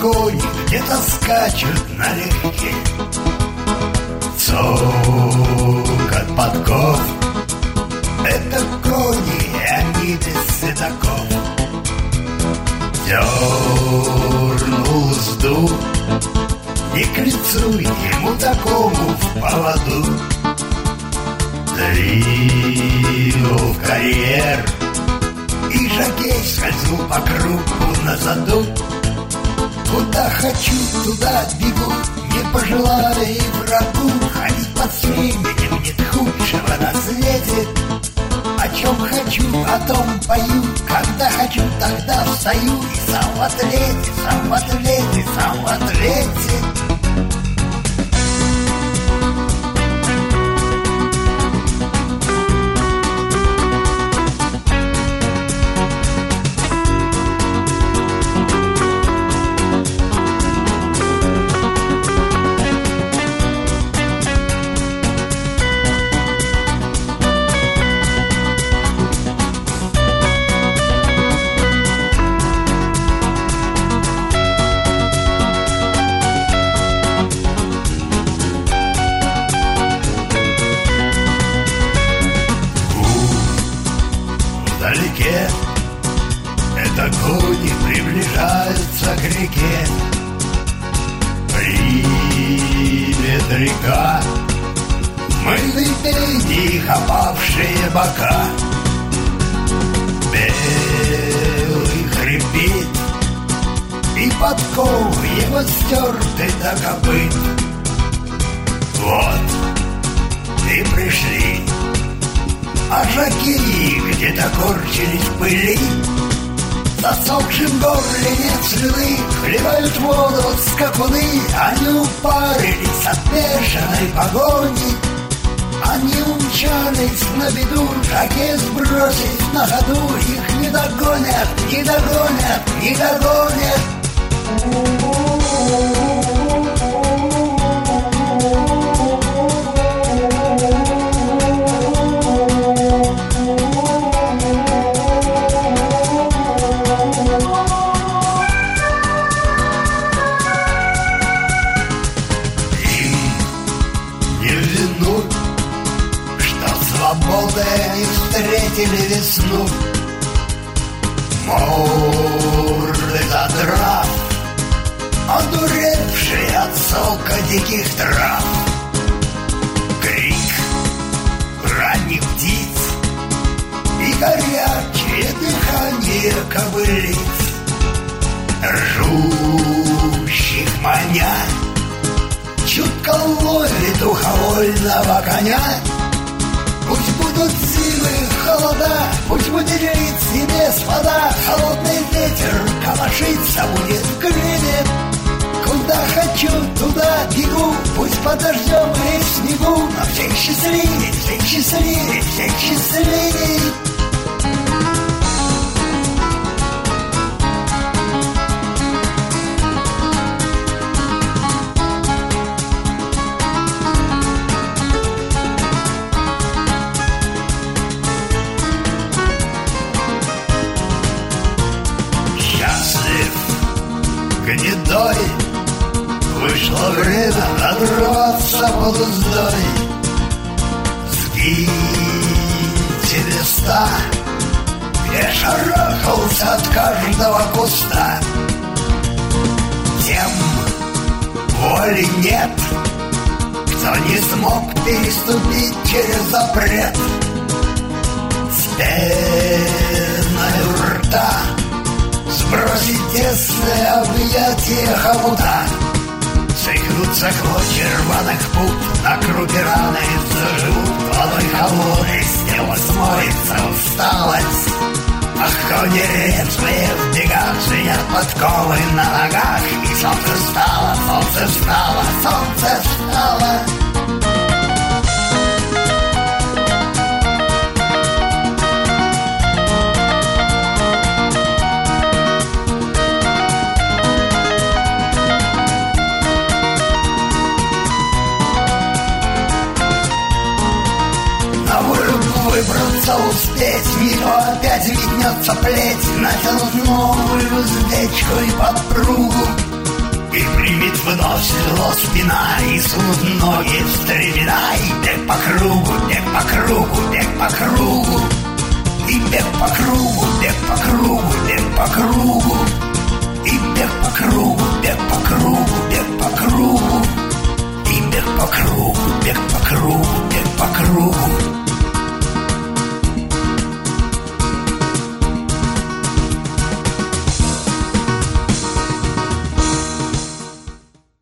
кони где-то скачут налегке. Цокот подков — это кони, они без седаков. Дернул узду, не к лицу ему такому в поводу. Двинул в карьер, и жокей скользнул по кругу на заду. Куда хочу, туда бегу, не пожелая и врагу ходить под стременем нет худшего на свете. О чем хочу, о том пою, когда хочу, тогда встаю. И сам в ответе, сам в ответе, сам в ответе. Вдалеке это кони приближаются к реке. Привет, река, мыльной пени их опавшие бока. Белый хребет и подковы его стерты до копыт. Вот и пришли. А жокеи где-то корчились в пыли. В засохшем горле нет слюны, хлебают воду скакуны. Они упарились от бешеной погони. Они умчались на беду, жокеи сбросить на ходу. Их не догонят, не догонят, не догонят. Свободы они встретили весну. Морды задрав, одуревшие от сока диких трав. Крик ранних птиц и горячее дыхание кобылиц, ржущих маня, чутко ловит уховольного коня. Пусть будут зимы, холода, пусть будет жить себе свода. Холодный ветер колошиться будет в гриве. Куда хочу, туда бегу, пусть под дождем и снегу. Но всех счастливей, всех счастливей, всех счастливей. Гнедой, вышло время надрываться под уздой. Сгиньте места, где шарахался от каждого куста. Тем воли нет, кто не смог переступить через запрет. С пеной рта сбросить тесное объятие хомута. Сыгнутся клочья рваных пут, на круге раны заживут. Водой холодной с неба смоется усталость. Ах, кони резвые в бегах, звенят подковы на ногах. И солнце встало, солнце встало, солнце встало. Выбраться успеть, мимо опять виднется плеть. Натянут новую уздечку и подпругу. И примет выносливо спина, и сунут ноги в стремена. И бег по кругу, бег по кругу, бег по кругу. И бег по кругу, бег по кругу, бег по кругу. И бег по кругу, бег по кругу, бег по кругу.